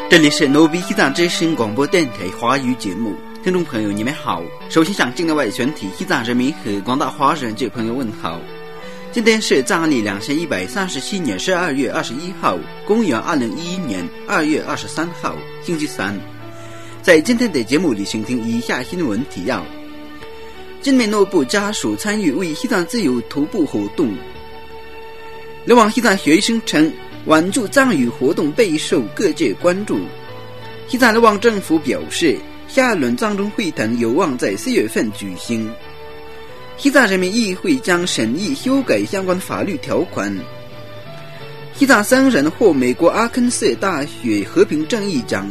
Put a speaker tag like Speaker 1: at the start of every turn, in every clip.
Speaker 1: 这里是努比西藏之声广播电台华语节目，听众朋友你们好。首先向境内外全体西藏人民和广大华人界朋友问好。今天是藏历2137年12月21号，公元2011年2月23号，星期三。在今天的节目里，请听以下新闻提要：金美诺布家属参与为西藏自由徒步活动。流亡西藏学生称，援助藏语活动备受各界关注。西藏流亡政府表示，下轮藏中会谈有望在4月份举行。西藏人民议会将审议修改相关法律条款。西藏3人获美国阿肯色大学和平正义奖。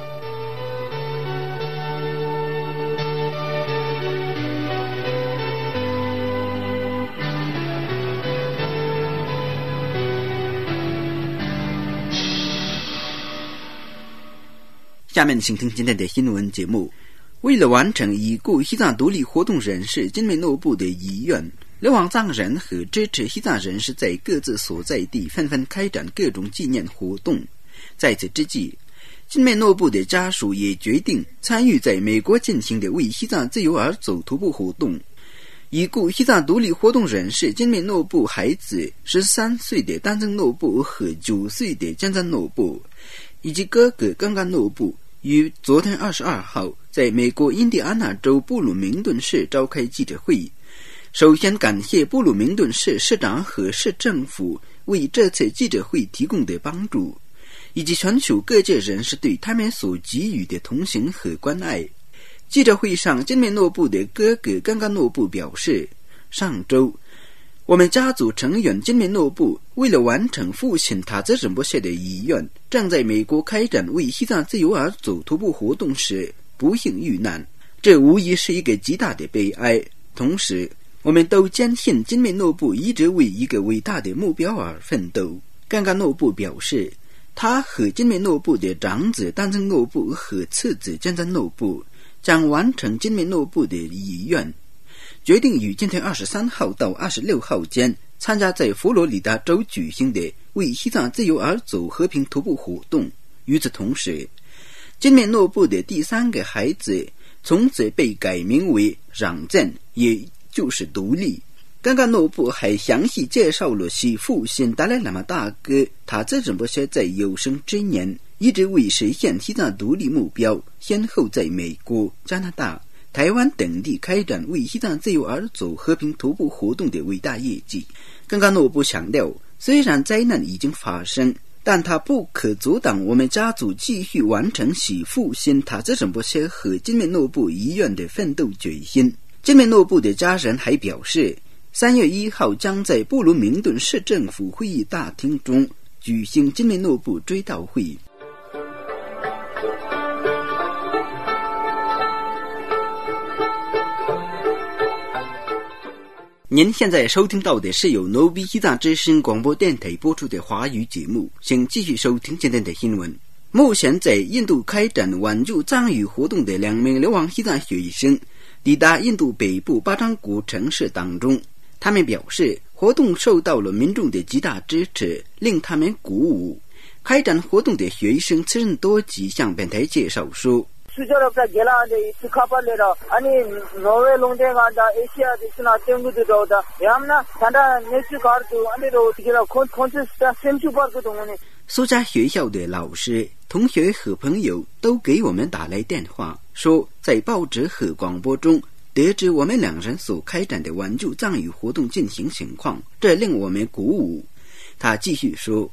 Speaker 1: 下面请听今天的新闻节目。为了完成已故西藏独立活动人士金美诺布的遗愿，流亡藏人和支持西藏人士在各自所在地纷纷开展各种纪念活动。在此之际，金美诺布的家属也决定参与在美国进行的为西藏自由而走徒步活动。已故西藏独立活动人士金美诺布孩子13岁的丹增诺布和9岁的江赞诺布，以及哥哥刚刚诺布，于昨天22号在美国印第安纳州布鲁明顿市召开记者会。首先感谢布鲁明顿市市长和市政府为这次记者会提供的帮助，以及全球各界人士对他们所给予的同情和关爱。记者会上，金美诺布的哥哥刚刚诺布表示，上周我们家族成员金美诺布为了完成父亲塔泽仁波切的遗愿，正在美国开展为西藏自由而走徒步活动时不幸遇难，这无疑是一个极大的悲哀。同时，我们都坚信金美诺布一直为一个伟大的目标而奋斗。刚刚诺布表示，他和金美诺布的长子丹增诺布和次子江赞诺布将完成金美诺布的遗愿，决定于今天23号到26号间参加在佛罗里达州举行的为西藏自由而走和平徒步活动。与此同时，金美诺布的第3个孩子从此被改名为让赞，也就是独立。刚刚诺布还详细介绍了其父亲达赖喇嘛大哥塔泽仁波切在有生之年一直为实现西藏独立目标，先后在美国、加拿大、台湾等地开展为西藏自由而走和平徒步活动的伟大业绩。刚刚诺布强调，虽然灾难已经发生，但它不可阻挡我们家族继续完成其父亲塔泽仁波切和金美诺布遗愿的奋斗决心。金美诺布的家人还表示，3月1号将在布鲁明顿市政府会议大厅中举行金美诺布追悼会。您现在收听到的是由努比西藏之声广播电台播出的华语节目，请继续收听今天的新闻。目前在印度开展援助藏语活动的2名流亡西藏学生抵达印度北部巴章谷城市当中，他们表示活动受到了民众的极大支持，令他们鼓舞。开展活动的学生次仁多吉向本台介绍说，苏家学校的老师、同学和朋友都给我们打来电话，说在报纸和广播中得知我们2人所开展的援助藏语活动进行情况，这令我们鼓舞。他继续说，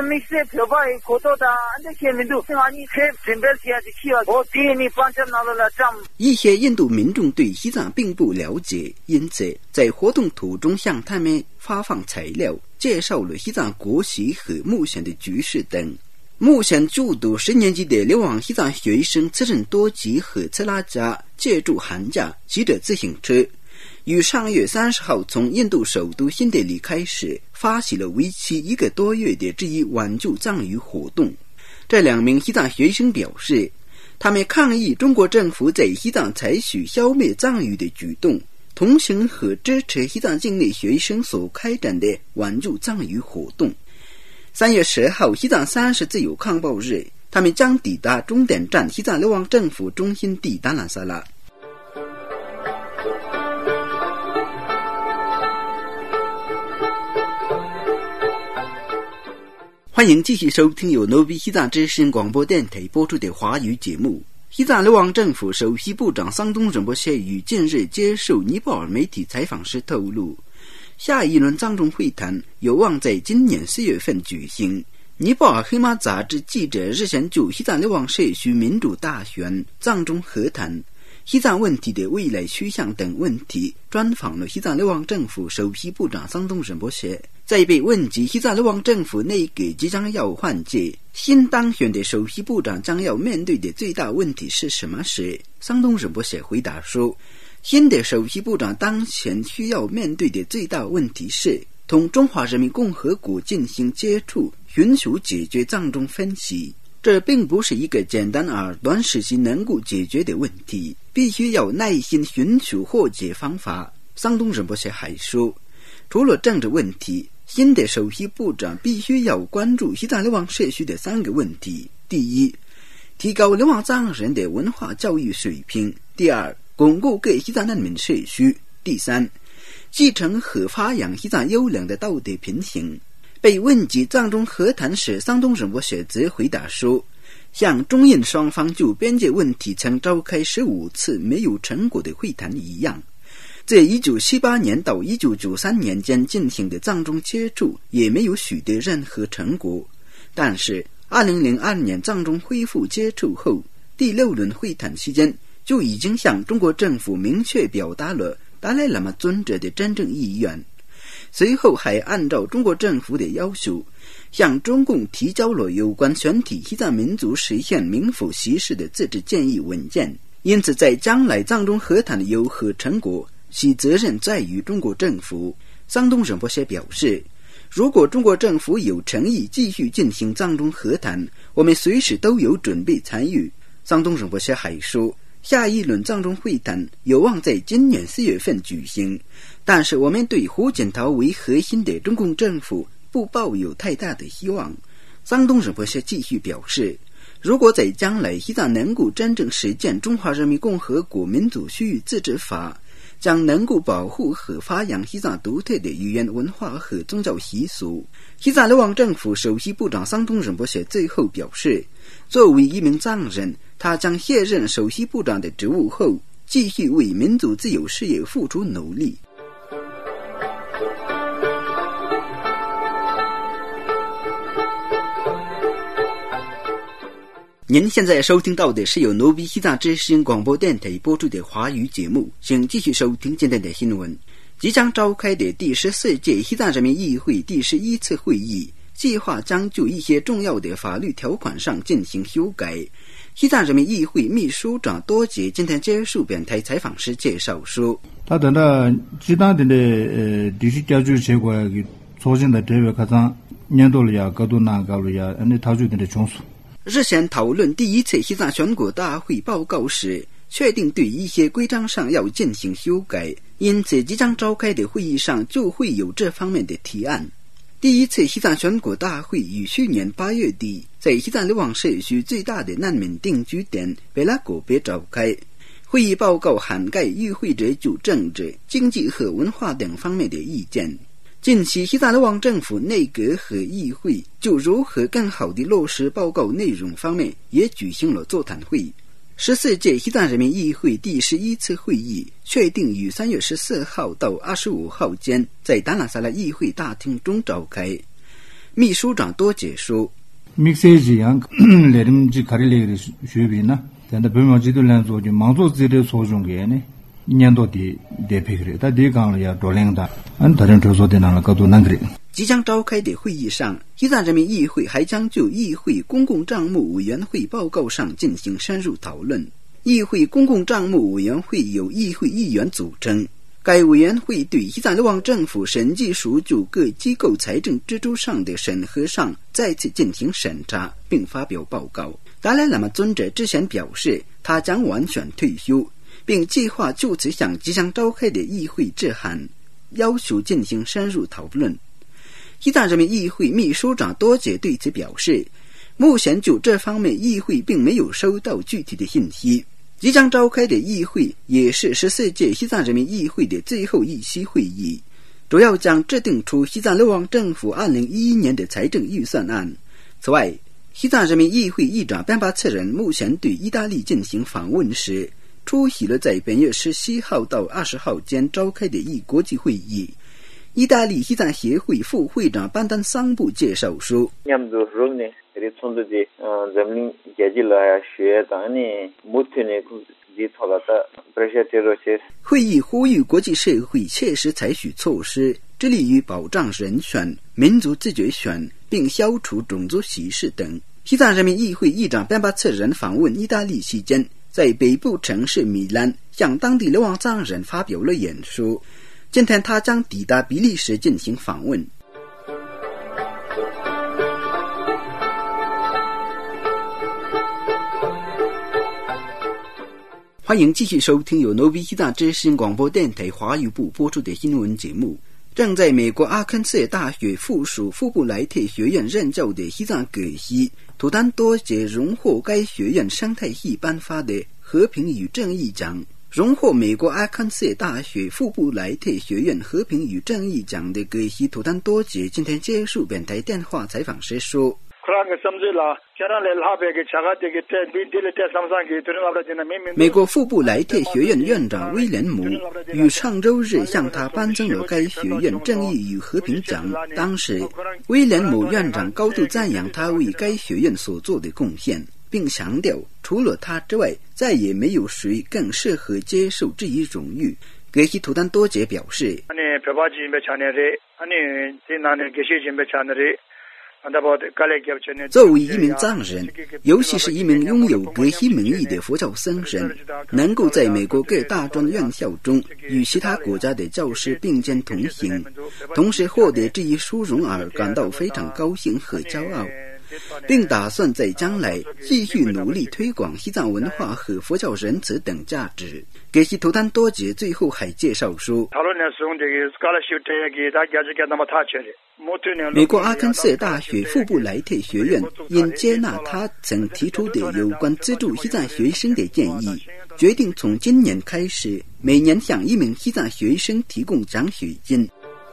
Speaker 1: 一些印度民众对西藏并不了解，因此在活动途中向他们发放材料，介绍了西藏国旗和目前的局势等。目前就读10年级的流亡西藏学生次仁多吉和次拉加借助寒假骑着自行车，于上月30号从印度首都新德里开始，发起了为期1个多月的这一援助藏语活动。这2名西藏学生表示，他们抗议中国政府在西藏采取消灭藏语的举动，同情和支持西藏境内学生所开展的援助藏语活动。3月10号，西藏30自由抗暴日， 他们将抵达终点站西藏流亡政府中心地达兰萨拉。欢迎继续收听由 Novi 西藏之声广播电台播出的华语节目。西藏流亡政府首席部长桑东仁波切于近日接受尼泊尔媒体采访时透露，下一轮藏中会谈有望在今年4月份举行。尼泊尔黑马杂志记者日前就西藏流亡社区民主大选、藏中和谈、西藏问题的未来趋向等问题专访了西藏流亡政府首席部长桑东仁波切。在被问及西藏流亡政府内阁即将要换届，新当选的首席部长将要面对的最大问题是什么时，桑东仁波切回答说，新的首席部长当前需要面对的最大问题是同中华人民共和国进行接触，寻求解决藏中分歧。这并不是一个简单而短时期能够解决的问题，必须要耐心寻求获解方法。桑东仁波切还说，除了政治问题，新的首席部长必须要关注西藏流亡社区的3个问题：第一，提高流亡藏人的文化教育水平；第二，巩固各西藏难民社区；第三，继承和发扬西藏优良的道德品行。被问及藏中和谈时，桑东仁波切则回答说，像中印双方就边界问题曾召开15次没有成果的会谈一样，在1978年到1993年间进行的藏中接触也没有取得任何成果。但是2002年藏中恢复接触后，第6轮会谈期间就已经向中国政府明确表达了达赖喇嘛尊者的真正意愿，随后还按照中国政府的要求，向中共提交了有关全体西藏民族实现名副其实的自治建议文件。因此在将来藏中和谈的有何成果，其责任在于中国政府。桑东仁波切表示，如果中国政府有诚意继续进行藏中和谈，我们随时都有准备参与。桑东仁波切还说，下一轮藏中会谈有望在今年4月份举行，但是我们对胡锦涛为核心的中共政府不抱有太大的希望。桑东仁波切继续表示，如果在将来西藏能够真正实践中华人民共和国民族区域自治法，将能够保护和发扬西藏独特的语言文化和宗教习俗。西藏流亡政府首席部长桑东仁波切最后表示，作为一名藏人，他将卸任首席部长的职务后，继续为民族自由事业付出努力。您现在收听到的是由 Novi 西藏之声广播电台播出的华语节目，请继续收听今天的新闻。即将召开的第14届西藏人民议会第11次会议计划将就一些重要的法律条款上进行修改。西藏人民议会秘书长多杰今天接受本台采访时介绍说，
Speaker 2: 他等到其他的地区加注结果促进的这个开展年度了呀，高度难高了呀，他就的重视。
Speaker 1: 日前讨论第1次西藏全国大会报告时，确定对一些规章上要进行修改，因此即将召开的会议上就会有这方面的提案。第1次西藏全国大会于去年8月底在西藏流亡社区最大的难民定居点贝拉果别召开。会议报告涵盖与会者就政治、经济和文化等方面的意见。近期西藏流亡政府内阁和议会就如何更好地落实报告内容方面也举行了座谈会。14届西藏人民议会第11次会议确定于3月14号到25号间在达兰萨拉议会大厅中召开。秘书长多杰说，
Speaker 2: 年度的配合，但这讲了要多领导，他人抽说的那个高度难给。
Speaker 1: 即将召开的会议上，西藏人民议会还将就议会公共账目委员会报告上进行深入讨论。议会公共账目委员会由议会议员组成，该委员会对西藏流亡政府审计署就各机构财政支出上的审核上再次进行审查，并发表报告。达赖喇嘛尊者之前表示，他将完全退休，并计划就此向即将召开的议会致函，要求进行深入讨论。西藏人民议会秘书长多杰对此表示， 目前就这方面议会并没有收到具体的信息。即将召开的议会也是14届西藏人民议会的最后一期会议，主要将制定出西藏流亡政府2011年的财政预算案。此外，西藏人民议会议长班巴策人目前对意大利进行访问时，出席了在本月17号到20号间召开的一国际会议。意大利西藏协会副会长班丹桑布介绍说，会议呼吁国际社会切实采取措施，致力于保障人权、民族自决权，并消除种族歧视等。西藏人民议会议长班巴策人访问意大利期间，在北部城市米兰向当地流亡藏人发表了演说。今天他将抵达比利时进行访问。欢迎继续收听由 Novi 西藏之声广播电台华语部播出的新闻节目。正在美国阿肯色大学附属富布莱特学院任教的西藏葛西图丹多杰荣获该学院生态系颁发的和平与正义奖。荣获美国阿肯色大学富布莱特学院和平与正义奖的葛西图丹多杰今天接受本台电话采访时说，美国富布莱特学院院长威廉姆于上周日向他颁赠了该学院正义与和平奖。当时威廉姆院长高度赞扬他为该学院所做的贡献，并强调除了他之外再也没有谁更适合接受这一荣誉。葛西图丹多杰表示，作为一名藏人，尤其是一名拥有葛西名义的佛教僧人，能够在美国各大专院校中与其他国家的教师并肩同行，同时获得这一殊荣而感到非常高兴和骄傲，并打算在将来继续努力推广西藏文化和佛教仁慈等价值。葛西图丹多杰最后还介绍说，美国阿肯色大学富布莱特学院因接纳他曾提出的有关资助西藏学生的建议，决定从今年开始每年向一名西藏学生提供奖学金。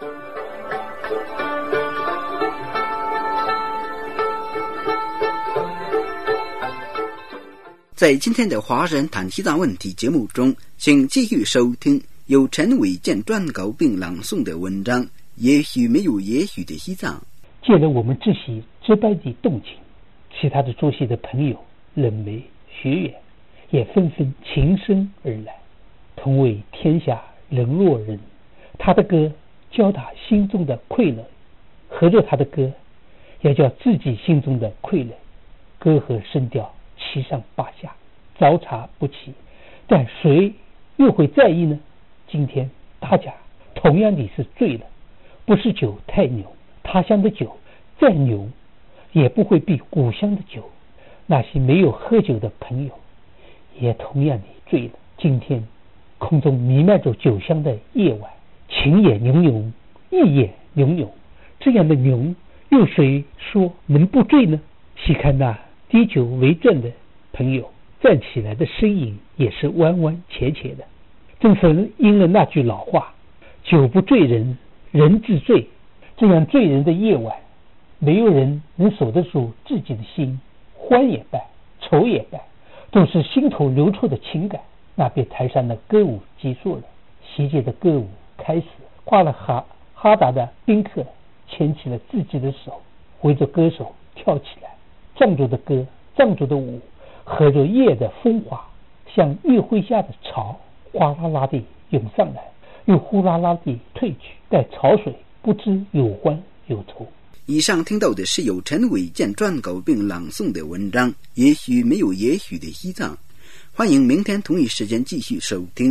Speaker 1: 在今天的华人谈西藏问题节目中，请继续收听由陈伟健撰稿并朗诵的文章，也许没有也许的西藏。
Speaker 3: 借了我们这些直白的动情，其他的作协的朋友、人媒、学员也纷纷情深而来，同为天下人若人。他的歌叫他心中的快乐，合着他的歌也叫自己心中的快乐。歌和声调七上八下，招茶不齐，但谁又会在意呢？今天大家同样的是醉了，不是酒太牛，他乡的酒再牛也不会比故乡的酒。那些没有喝酒的朋友也同样的醉了。今天空中弥漫着酒香的夜晚，情也浓浓，意也浓浓，这样的浓又谁说能不醉呢？细看那滴酒为证的朋友站起来的身影也是弯弯斜斜的，正是应了那句老话，酒不醉人，人自醉。这样醉人的夜晚，没有人能守得住自己的心，欢也罢，愁也罢，都是心头流出的情感。那边台上的歌舞结束了，席间的歌舞开始，挂了哈达的宾客牵起了自己的手，围着歌手跳起来，藏族的歌，藏族的舞，和着夜的风华，像月辉下的潮，哗啦啦地涌上来，又呼啦啦地退去，待潮水不知有欢有愁。
Speaker 1: 以上听到的是由陈伟健撰稿并朗诵的文章，也许没有也许的西藏。欢迎明天同一时间继续收听。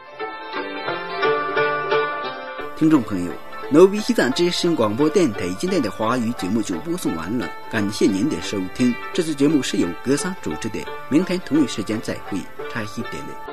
Speaker 1: 听众朋友，Novi 西藏之声广播电台今天的华语节目就播送完了，感谢您的收听。这次节目是由格桑主持的，明天同一时间再会，差一点了。